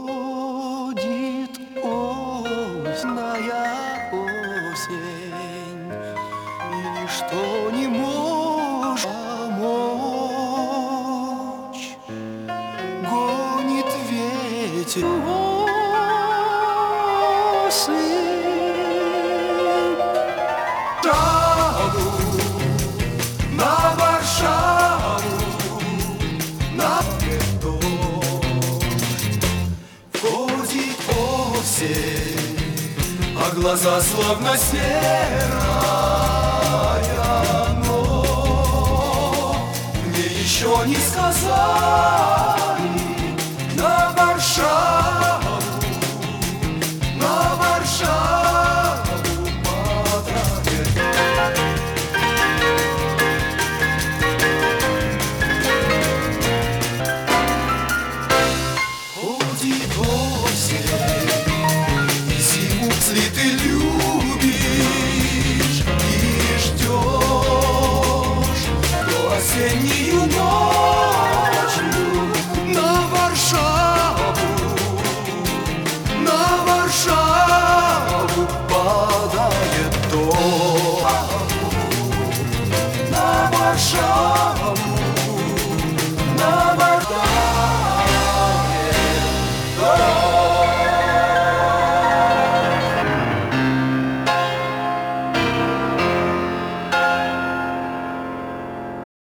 осенняя осень, и ничто не может помочь. Гонит ветер осень, шагу на Варшаву, на дождь. Входит осень, а глаза словно серая, но мне еще не сказали на Варшаву.